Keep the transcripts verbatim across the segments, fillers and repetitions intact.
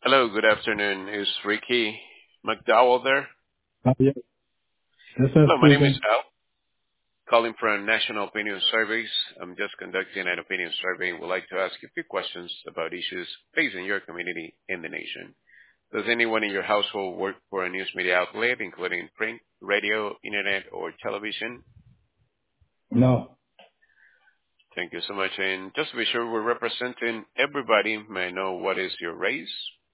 Hello, good afternoon. Is Ricky McDowell there? Uh, yeah, that's us Hello, my name is speaking. Al, calling from National Opinion Surveys. I'm just conducting an opinion survey and would like to ask you a few questions about issues facing your community and the nation. Does anyone in your household work for a news media outlet, including print, radio, internet, or television? No, Thank you so much. And just to be sure we're representing everybody, may I know what is your race?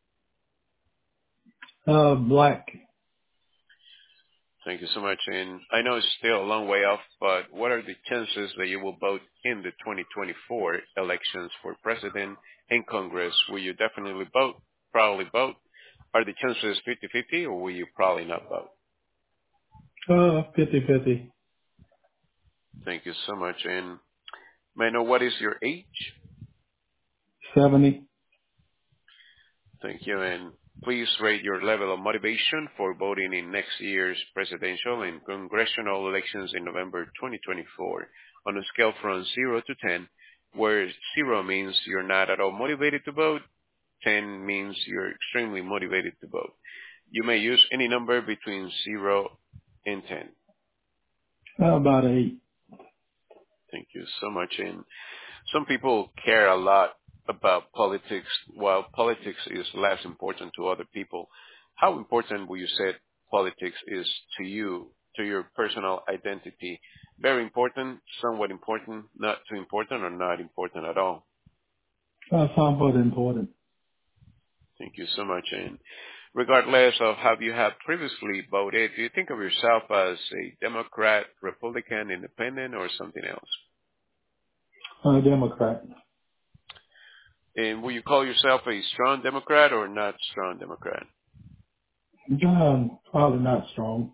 uh, black. Thank you so much. And I know it's still a long way off, but what are the chances that you will vote in the twenty twenty-four elections for president and Congress? Will you definitely vote? Probably vote? Are the chances fifty-fifty, or will you probably not vote? Uh, fifty fifty. Thank you so much. And may I know what is your age? seventy. Thank you. And please rate your level of motivation for voting in next year's presidential and congressional elections in November twenty twenty-four on a scale from zero to ten, where zero means you're not at all motivated to vote, ten means you're extremely motivated to vote. You may use any number between zero and ten. Uh, about eight. Thank you so much. And some people care a lot about politics, while politics is less important to other people. How important would you say politics is to you, to your personal identity? Very important, somewhat important, not too important, or not important at all? Uh, somewhat important. Thank you so much. And regardless of how you have previously voted, do you think of yourself as a Democrat, Republican, Independent, or something else? Uh, Democrat. And will you call yourself a strong Democrat or not strong Democrat? Um, probably not strong.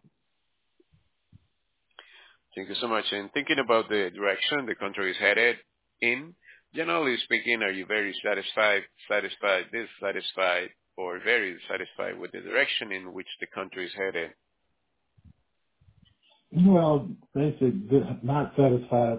Thank you so much. And thinking about the direction the country is headed in, generally speaking, are you very satisfied, satisfied, dissatisfied, or very satisfied with the direction in which the country is headed? Well, basically, good- not satisfied.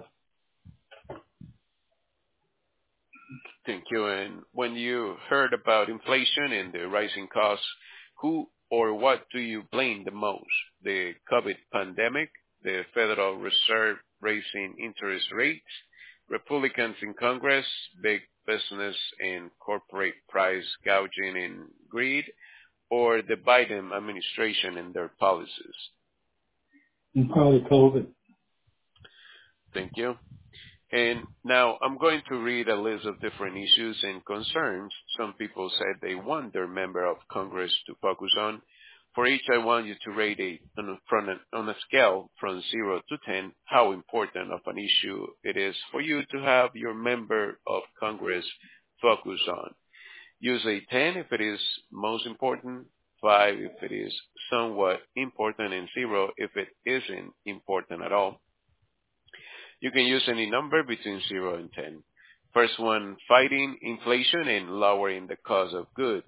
Thank you. And when you heard about inflation and the rising costs, who or what do you blame the most? The COVID pandemic, the Federal Reserve raising interest rates, Republicans in Congress, big business and corporate price gouging and greed, or the Biden administration and their policies? And probably COVID. Thank you. And now I'm going to read a list of different issues and concerns some people said they want their member of Congress to focus on. For each, I want you to rate it on a, from an, on a scale from zero to ten how important of an issue it is for you to have your member of Congress focus on. Use a ten if it is most important, five if it is somewhat important, and zero if it isn't important at all. You can use any number between zero and ten. First one, fighting inflation and lowering the cost of goods.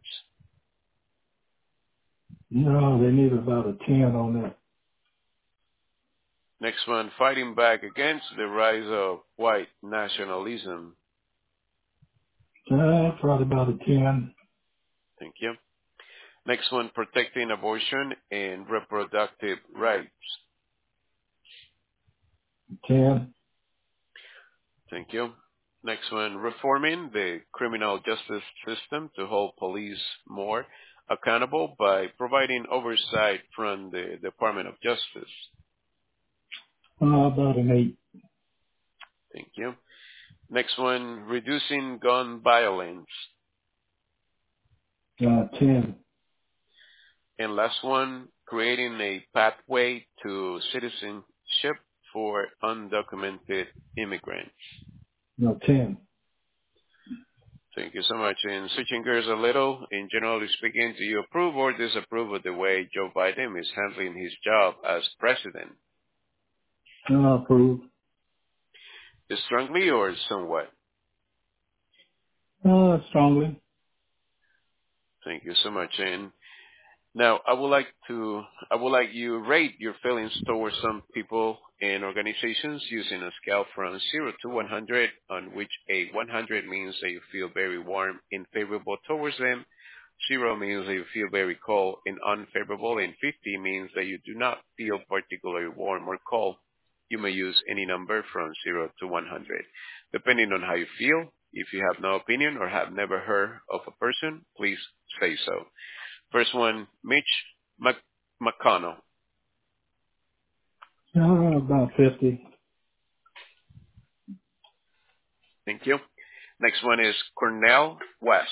No, they need about a ten on that. Next one, fighting back against the rise of white nationalism. Uh, probably about a ten. Thank you. Next one, protecting abortion and reproductive rights. ten. Thank you. Next one, reforming the criminal justice system to hold police more accountable by providing oversight from the Department of Justice. Uh, about an eight. Thank you. Next one, reducing gun violence. Uh, ten. And last one, creating a pathway to citizenship for undocumented immigrants. No, ten. Thank you so much. And switching gears a little, in generally speaking, do you approve or disapprove of the way Joe Biden is handling his job as president? Uh, approved. Strongly or somewhat? Uh, strongly. Thank you so much. And now, I would like to, I would like you rate your feelings towards some people and organizations using a scale from zero to one hundred, on which a one hundred means that you feel very warm and favorable towards them. Zero means that you feel very cold and unfavorable, and fifty means that you do not feel particularly warm or cold. You may use any number from zero to one hundred. Depending on how you feel, if you have no opinion or have never heard of a person, please say so. First one, Mitch Mc- McConnell. Uh, about fifty. Thank you. Next one is Cornel West.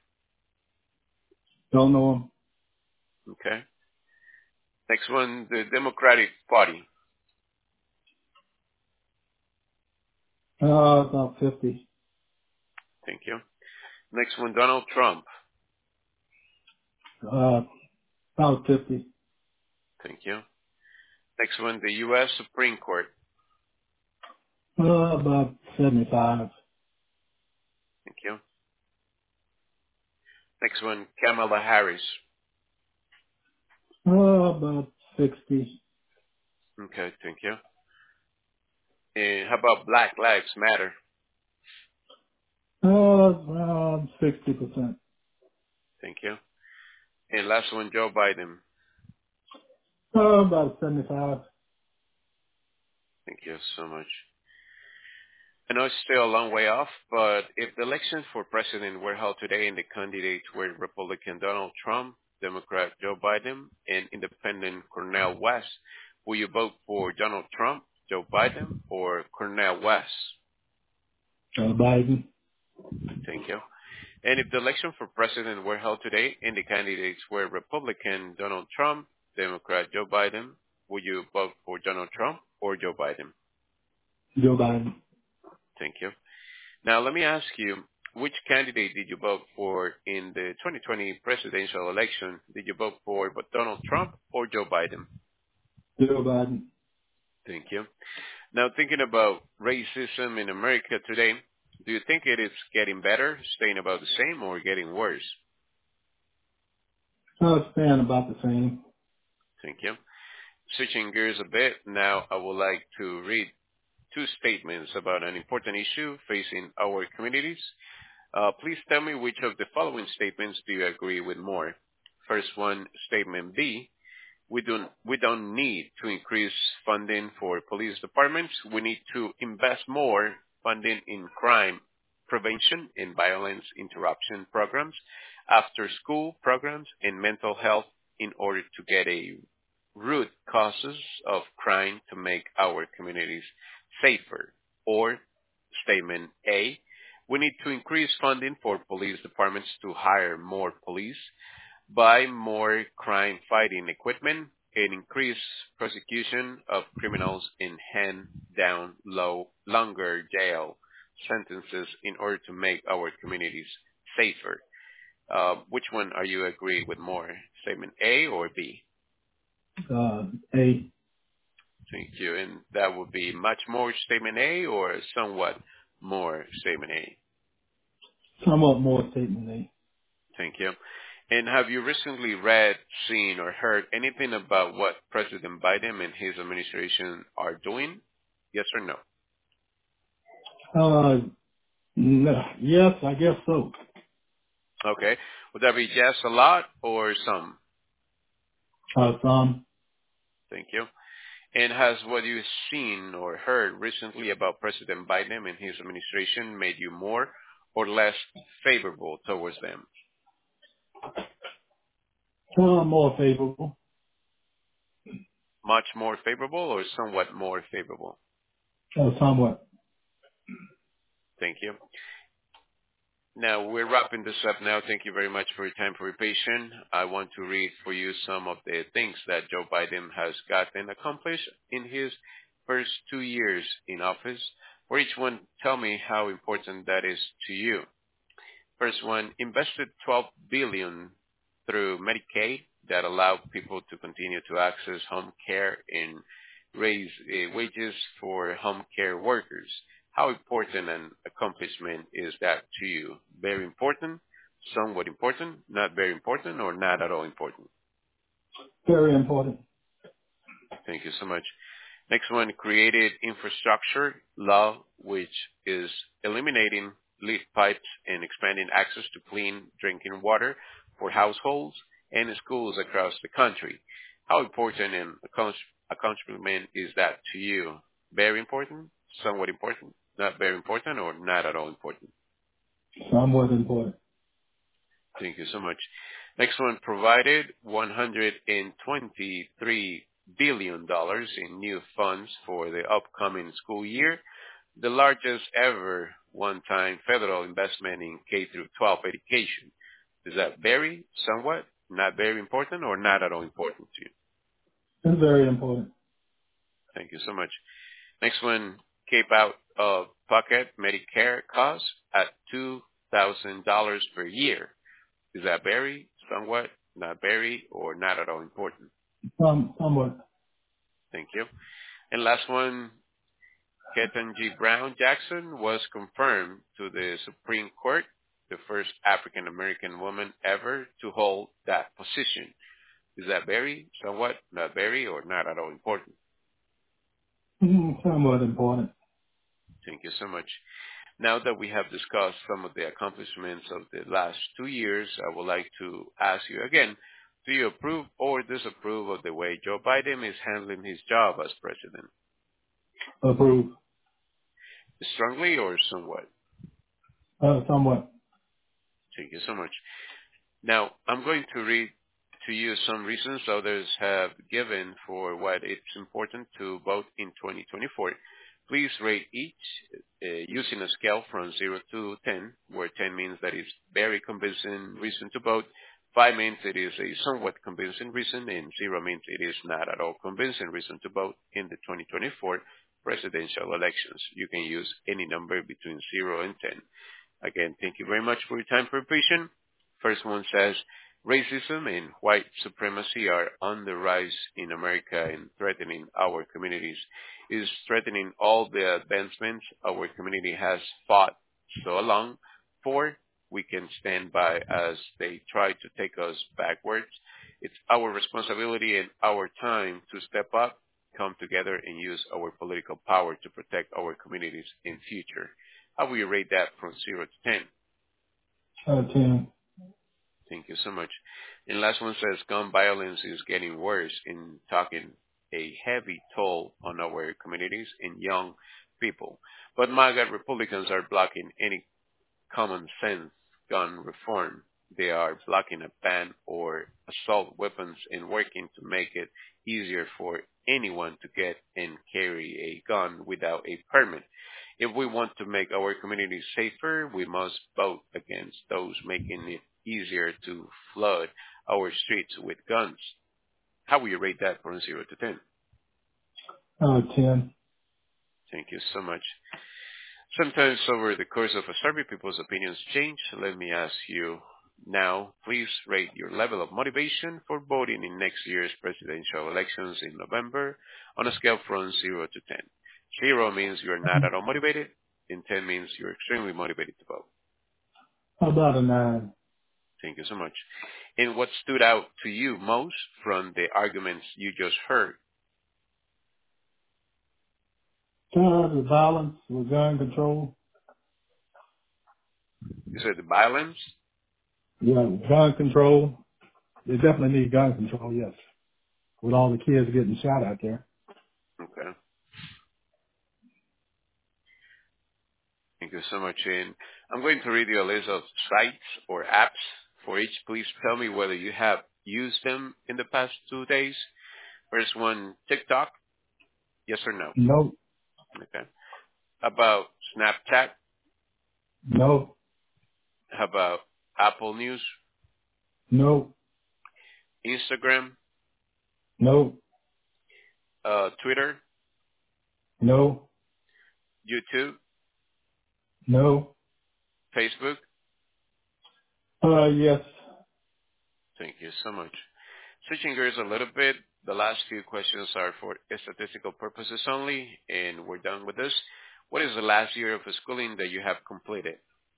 Don't know him. Okay. Next one, the Democratic Party. Uh, about fifty. Thank you. Next one, Donald Trump. Uh, about fifty. Thank you. Next one, the U S Supreme Court. Uh, about seventy-five. Thank you. Next one, Kamala Harris. Uh, about sixty. Okay, thank you. And how about Black Lives Matter? Uh, around sixty percent. Thank you. And last one, Joe Biden. Uh, about seventy-five. Thank you so much. I know it's still a long way off, but if the election for president were held today and the candidates were Republican Donald Trump, Democrat Joe Biden, and Independent Cornel West, will you vote for Donald Trump, Joe Biden, or Cornel West? Joe Biden. Thank you. And if the election for president were held today and the candidates were Republican Donald Trump, Democrat Joe Biden, will you vote for Donald Trump or Joe Biden? Joe Biden. Thank you. Now, let me ask you, which candidate did you vote for in the twenty twenty presidential election? Did you vote for Donald Trump or Joe Biden? Joe Biden. Thank you. Now, thinking about racism in America today, do you think it is getting better, staying about the same, or getting worse? Uh, staying about the same. Thank you. Switching gears a bit, now I would like to read two statements about an important issue facing our communities. Uh, please tell me which of the following statements do you agree with more. First one, statement B, we don't, we don't need to increase funding for police departments. We need to invest more funding in crime prevention and violence interruption programs, after school programs, and mental health in order to get a root causes of crime to make our communities safer. Or statement A, we need to increase funding for police departments to hire more police, buy more crime-fighting equipment, and increase prosecution of criminals and hand down low, longer jail sentences in order to make our communities safer. Uh, which one are you agreeing with more, statement A or B? Uh, A. Thank you. And that would be much more statement A or somewhat more statement A? Somewhat more statement A. Thank you. And have you recently read, seen, or heard anything about what President Biden and his administration are doing? Yes or no? Uh, no. Yes, I guess so. Okay. Would that be yes a lot or some? Uh, some. Thank you. And has what you've seen or heard recently about President Biden and his administration made you more or less favorable towards them? Uh, more favorable. Much more favorable or somewhat more favorable? Uh, somewhat. Thank you. Now, we're wrapping this up now. Thank you very much for your time, for your patience. I want to read for you some of the things that Joe Biden has gotten accomplished in his first two years in office. For each one, tell me how important that is to you. First one, invested twelve billion dollars through Medicaid that allowed people to continue to access home care and raise uh, wages for home care workers. How important an accomplishment is that to you? Very important, somewhat important, not very important, or not at all important? Very important. Thank you so much. Next one, created infrastructure law, which is eliminating leak pipes and expanding access to clean drinking water for households and schools across the country. How important and accomplishment is that to you? Very important, somewhat important, not very important, or not at all important? Somewhat important. Thank you so much. Next one, provided one hundred twenty-three billion dollars in new funds for the upcoming school year, the largest ever one-time federal investment in K through twelve education. Is that very, somewhat, not very important, or not at all important to you? It's very important. Thank you so much. Next one, keep out of pocket Medicare costs at two thousand dollars per year. Is that very, somewhat, not very, or not at all important? Some, somewhat. Thank you. And last one, Ketanji Brown Jackson was confirmed to the Supreme Court, the first African American woman ever to hold that position. Is that very, somewhat, not very, or not at all important? Mm, somewhat important. Thank you so much. Now that we have discussed some of the accomplishments of the last two years, I would like to ask you again, do you approve or disapprove of the way Joe Biden is handling his job as president? Approve. Strongly or somewhat? Uh, somewhat. Thank you so much. Now, I'm going to read to you some reasons others have given for why it's important to vote in twenty twenty-four. Please rate each uh, using a scale from zero to ten, where ten means that it's very convincing reason to vote, five means it is a somewhat convincing reason, and zero means it is not at all convincing reason to vote in the twenty twenty-four presidential elections. You can use any number between zero and ten. Again, thank you very much for your time for preparation. First one says, racism and white supremacy are on the rise in America and threatening our communities. It is threatening all the advancements our community has fought so long for. We can stand by as they try to take us backwards. It's our responsibility and our time to step up, come together, and use our political power to protect our communities in future. How will you rate that from zero to ten? Uh, ten. Thank you so much. And last one says gun violence is getting worse in taking a heavy toll on our communities and young people. But MAGA Republicans are blocking any common sense gun reform. They are blocking a ban or assault weapons and working to make it easier for anyone to get and carry a gun without a permit. If we want to make our communities safer, we must vote against those making it easier to flood our streets with guns. How will you rate that from zero to ten? Uh, ten. Thank you so much. Sometimes over the course of a survey, people's opinions change. Let me ask you now, please rate your level of motivation for voting in next year's presidential elections in November on a scale from zero to ten. Zero means you're not at all motivated, and ten means you're extremely motivated to vote. About a nine. Thank you so much. And what stood out to you most from the arguments you just heard? Uh, the violence with gun control. You said the violence? Yeah, gun control. They definitely need gun control, yes. With all the kids getting shot out there. Okay. Thank you so much. And I'm going to read you a list of sites or apps for each. Please tell me whether you have used them in the past two days. First one, TikTok. Yes or no? No. Okay. How about Snapchat? No. How about Apple News? No. Instagram? No. Uh, Twitter? No. YouTube? No. Facebook? Uh, yes. Thank you so much. Switching gears a little bit, the last few questions are for statistical purposes only, and we're done with this. What is the last year of schooling that you have completed?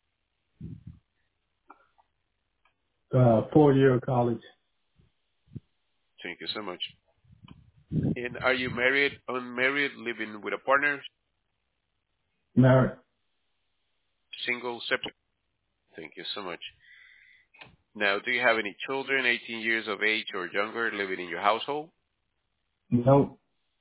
Uh, four-year college. Thank you so much. And are you married, unmarried, living with a partner, Married. single, separate? Thank you so much. Now, do you have any children eighteen years of age or younger living in your household? No.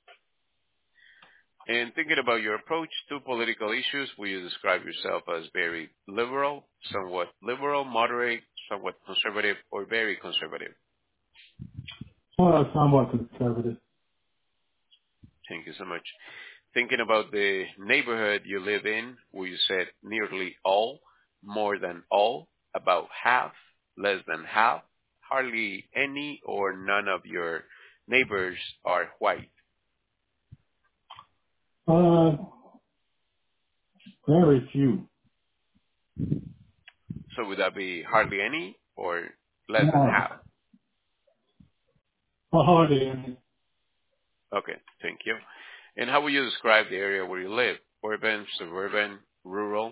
And thinking about your approach to political issues, will you describe yourself as very liberal, somewhat liberal, moderate, somewhat conservative, or very conservative? Well, somewhat conservative. Thank you so much. Thinking about the neighborhood you live in, will you say nearly all, more than all, about half, less than half, hardly any, or none of your neighbors are white? Uh, very few. So would that be hardly any or less than No. half? Well, hardly any. Okay, thank you. And how would you describe the area where you live? Urban, suburban, rural?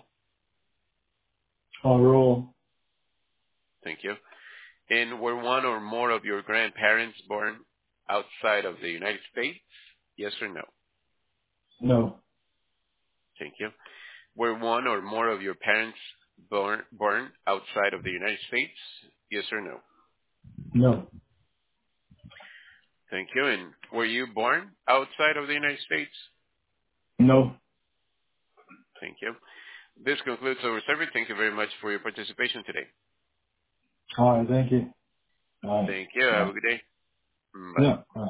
Or rural. Thank you. And were one or more of your grandparents born outside of the United States? Yes or no? No. Thank you. Were one or more of your parents born, born outside of the United States? Yes or no? No. Thank you. And were you born outside of the United States? No. Thank you. This concludes our survey. Thank you very much for your participation today. All right. Thank you. All right. Thank you. Have Bye. a good day. Mm, Bye. Yeah. All right.